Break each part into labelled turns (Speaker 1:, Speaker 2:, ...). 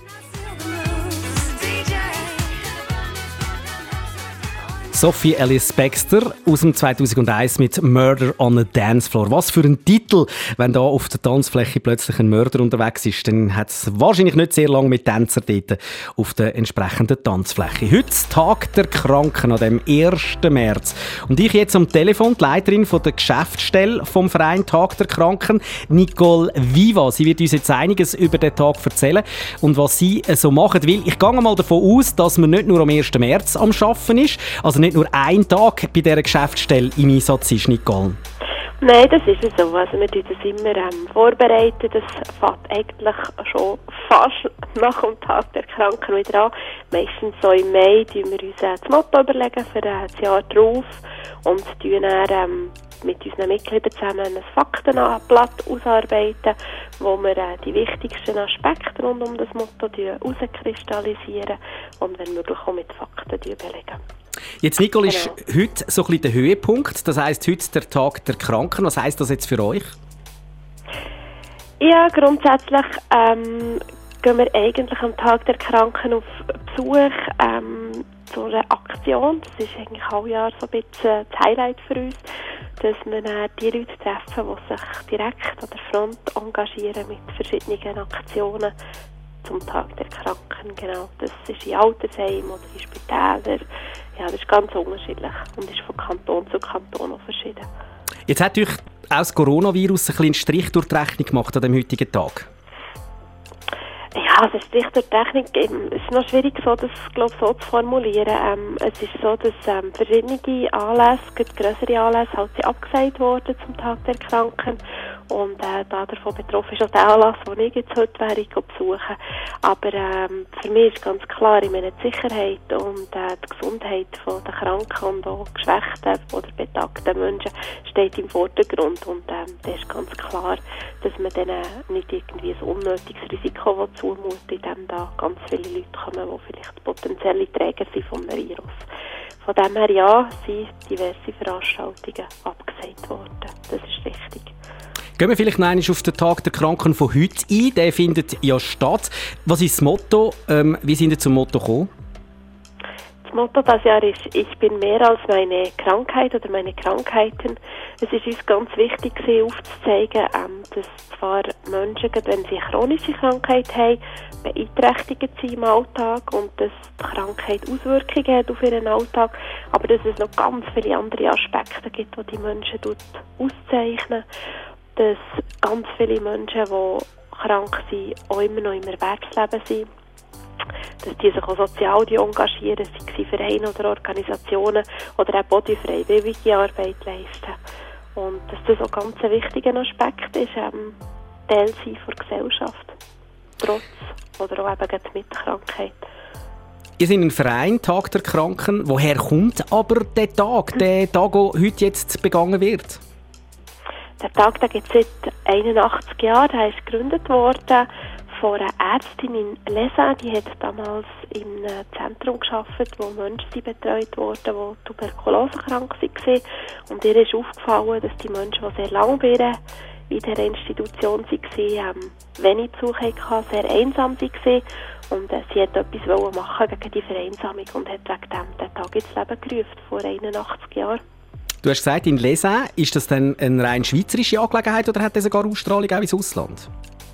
Speaker 1: Sophie Ellis Bextor aus dem 2001 mit «Murder on a Dance Floor». Was für ein Titel! Wenn da auf der Tanzfläche plötzlich ein Mörder unterwegs ist, dann hat es wahrscheinlich nicht sehr lange mit Tänzern dort auf der entsprechenden Tanzfläche. Heute Tag der Kranken an dem 1. März. Und ich jetzt am Telefon, die Leiterin von der Geschäftsstelle vom Verein Tag der Kranken, Nicole Viva. Sie wird uns jetzt einiges über den Tag erzählen und was sie so machen will. Ich gehe mal davon aus, dass man nicht nur am 1. März am Arbeiten ist, also nicht nur ein Tag bei dieser Geschäftsstelle im Einsatz ist, Nicole.
Speaker 2: Nein, das ist so. Also wir tun das immer vorbereiten. Das fängt eigentlich schon fast nach dem Tag der Kranken wieder an. Meistens so im Mai tun wir uns das Motto überlegen für das Jahr drauf und tun dann mit unseren Mitgliedern zusammen ein Faktenblatt ausarbeiten, wo wir die wichtigsten Aspekte rund um das Motto herauskristallisieren und wenn möglich auch mit Fakten belegen.
Speaker 1: Jetzt, Nicole, ist heute so ein bisschen der Höhepunkt. Das heisst, heute der Tag der Kranken. Was heisst das jetzt für euch?
Speaker 2: Ja, grundsätzlich gehen wir eigentlich am Tag der Kranken auf Besuch zu einer Aktion. Das ist eigentlich alle Jahr so ein bisschen das Highlight für uns, dass wir die Leute treffen, die sich direkt an der Front engagieren mit verschiedenen Aktionen zum Tag der Kranken. Genau, das ist in Altersheimen oder in Spitälern. Ja, das ist ganz unterschiedlich und ist von Kanton zu Kanton auch verschieden.
Speaker 1: Jetzt hat euch auch das Coronavirus einen kleinen Strich durch die Rechnung gemacht an dem heutigen Tag.
Speaker 2: Ja, der Strich durch die Rechnung ist noch schwierig, so, das, so zu formulieren. Es ist so, dass verschiedene Anlässe, grössere Anlässe, halt abgesagt wurden zum Tag der Kranken. Und davon betroffen ist auch der Anlass, den ich jetzt heute besuchen. Aber für mich ist ganz klar, ich meine, die Sicherheit und die Gesundheit der Kranken und auch geschwächten oder betagten Menschen steht im Vordergrund. Und da ist ganz klar, dass man denen nicht irgendwie ein unnötiges Risiko zumuten, indem da ganz viele Leute kommen, die vielleicht potenzielle Träger sind vom Virus. Von dem her, ja, sind diverse Veranstaltungen abgesagt worden. Das ist richtig.
Speaker 1: Gehen wir vielleicht noch einmal auf den Tag der Kranken von heute ein. Der findet ja statt. Was ist das Motto? Wie sind Sie zum Motto gekommen?
Speaker 2: Das Motto dieses Jahr ist «Ich bin mehr als meine Krankheit» oder «meine Krankheiten». Es ist uns ganz wichtig, aufzuzeigen, dass zwar Menschen, wenn sie eine chronische Krankheit haben, beeinträchtigt sind im Alltag und dass die Krankheit Auswirkungen hat auf ihren Alltag, aber dass es noch ganz viele andere Aspekte gibt, die die Menschen auszeichnen. Dass ganz viele Menschen, die krank sind, auch immer noch im Erwerbsleben sind. Dass die sich auch sozial engagieren, sei es Vereine oder Organisationen oder auch die freiwillige Arbeit leisten. Und dass das auch ganz ein wichtiger Aspekt ist, Teil sein der Gesellschaft. Trotz oder auch eben mit der Krankheit.
Speaker 1: Ihr seid ein Verein, Tag der Kranken. Woher kommt aber der Tag, der heute jetzt begangen wird?
Speaker 2: Der Tag gibt es seit 81 Jahren. Er ist gegründet worden von einer Ärztin in Lesa. Die hat damals in einem Zentrum gearbeitet, wo Menschen betreut wurden, die tuberkulosekrank waren. Und ihr ist aufgefallen, dass die Menschen, die sehr lange bei dieser Institution waren, wenig Besuch hatten, sehr einsam waren. Und sie wollte etwas machen gegen die Vereinsamung und hat wegen dem den Tag ins Leben gerufen, vor 81 Jahren.
Speaker 1: Du hast gesagt, in Lesen, ist das dann eine rein schweizerische Angelegenheit oder hat das sogar Ausstrahlung auch ins Ausland?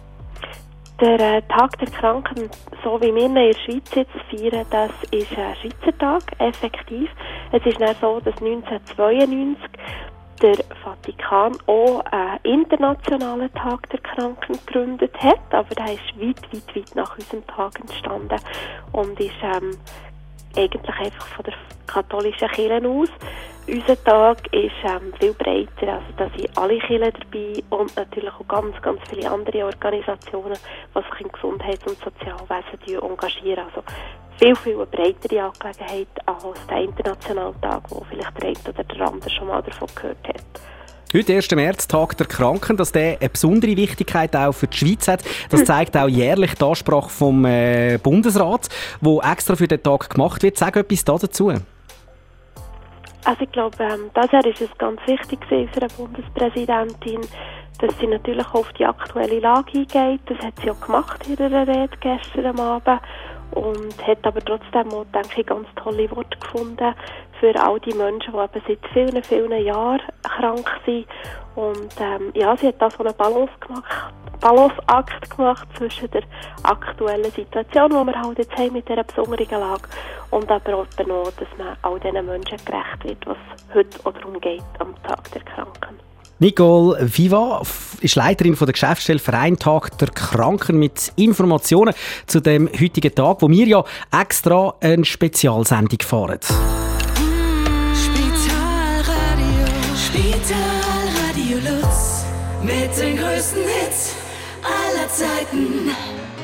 Speaker 2: Der Tag der Kranken, so wie wir in der Schweiz jetzt feiern, das ist ein Schweizer Tag, effektiv. Es ist dann so, dass 1992 der Vatikan auch einen internationalen Tag der Kranken gegründet hat, aber der ist weit nach unserem Tag entstanden und ist eigentlich einfach von der katholischen Kirche aus. Unser Tag ist viel breiter, also da sind alle Kirchen dabei und natürlich auch ganz viele andere Organisationen, die sich im Gesundheits- und Sozialwesen engagieren. Also viel breitere Angelegenheit als der internationale Tag, wo vielleicht der eine oder der andere schon mal davon gehört hat.
Speaker 1: Heute, 1. März, Tag der Kranken, dass der eine besondere Wichtigkeit auch für die Schweiz hat. Das zeigt auch jährlich die Ansprache vom Bundesrat, wo extra für den Tag gemacht wird. Sag etwas dazu.
Speaker 2: Also ich glaube, das Jahr ist es ganz wichtig für eine Bundespräsidentin, dass sie natürlich auf die aktuelle Lage eingeht. Das hat sie auch gemacht in ihrer Rede gestern am Abend. Und hat aber trotzdem auch, denke ich, ganz tolle Worte gefunden für all die Menschen, die eben seit vielen, vielen Jahren krank sind. Und ja, sie hat da so einen Balanceakt gemacht zwischen der aktuellen Situation, die wir halt jetzt haben mit dieser besonderen Lage, und aber auch, dass man all diesen Menschen gerecht wird, was heute auch darum geht, am Tag der Kranken.
Speaker 1: Nicole Viva ist Leiterin von der Geschäftsstelle Verein Tag der Kranken mit Informationen zu dem heutigen Tag, wo wir ja extra eine Spezialsendung fahren.
Speaker 3: Spitalradio Lutz mit den größten Hits aller Zeiten.